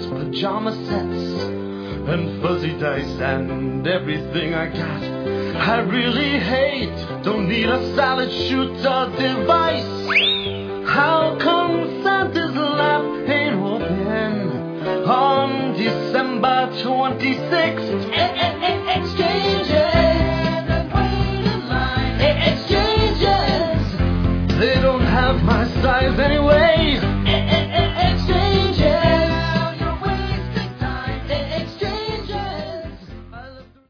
pajama sets and fuzzy dice and everything I got. I really hate, don't need a salad shooter device. How come Santa's lap ain't open on December 26th?